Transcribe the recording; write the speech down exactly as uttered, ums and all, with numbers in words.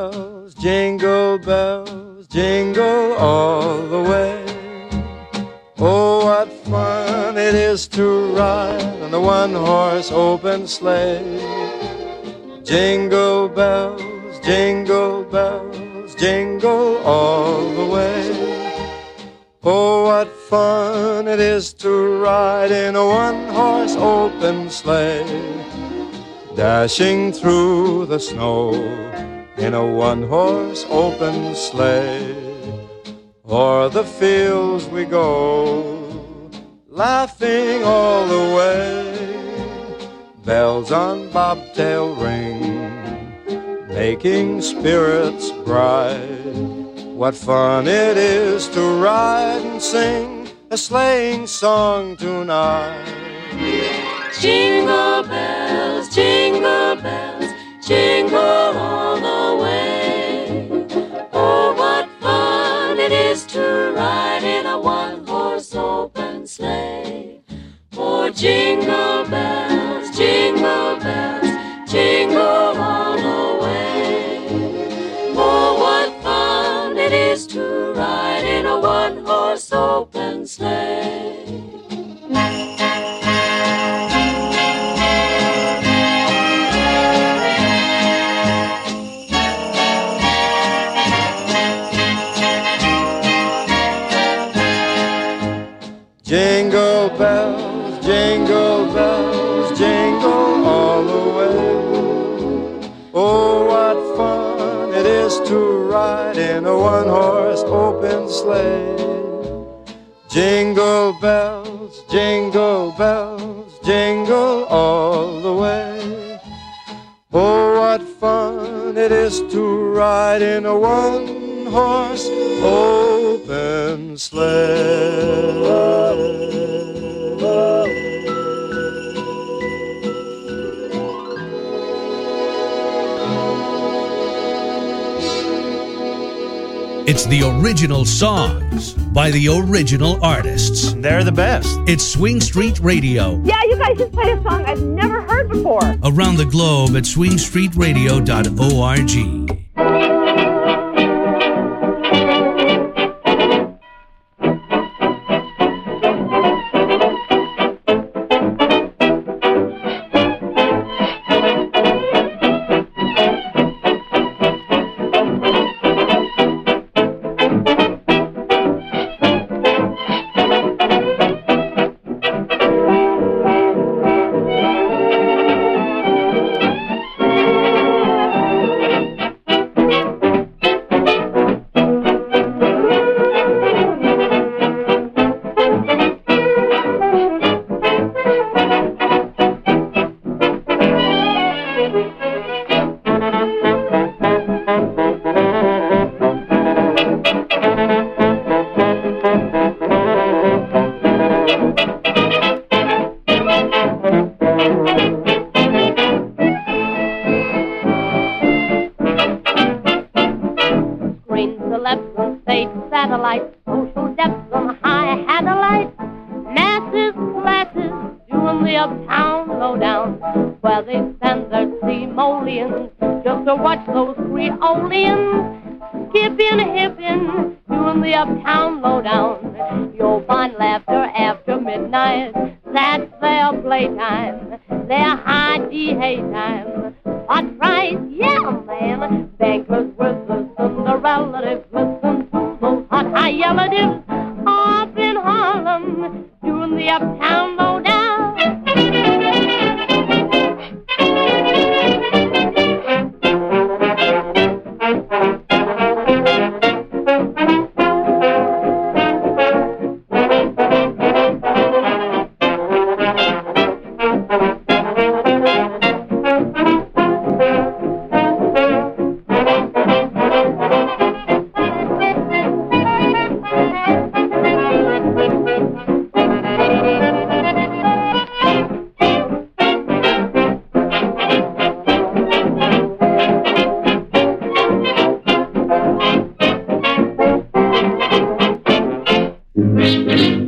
bells, jingle bells, jingle all the way. Oh, what fun it is to ride on the one-horse open sleigh. Jingle bells, jingle bells, jingle all the way. Oh, what fun it is to ride in a one-horse open sleigh. Dashing through the snow in a one-horse open sleigh. O'er the fields we go, laughing all the way. Bells on bobtail ring, making spirits bright. What fun it is to ride and sing a sleighing song tonight. Jingle bells, jingle bells, jingle all the way. Oh, what fun it is to ride in a one-horse open sleigh. Oh, jingle bells, jingle bells, jingle all the way. Oh, what fun it is to ride in a one-horse open sleigh. Jingle bells, jingle bells, jingle all the way. Oh, what fun it is to ride in a one-horse open sleigh. Jingle bells, jingle bells, jingle all the way. Oh, what fun it is to ride in a one-horse open sleigh. It's the original songs by the original artists. They're the best. It's Swing Street Radio. Yeah, you guys just played a song I've never heard before. Around the globe at swing street radio dot org. Thank you.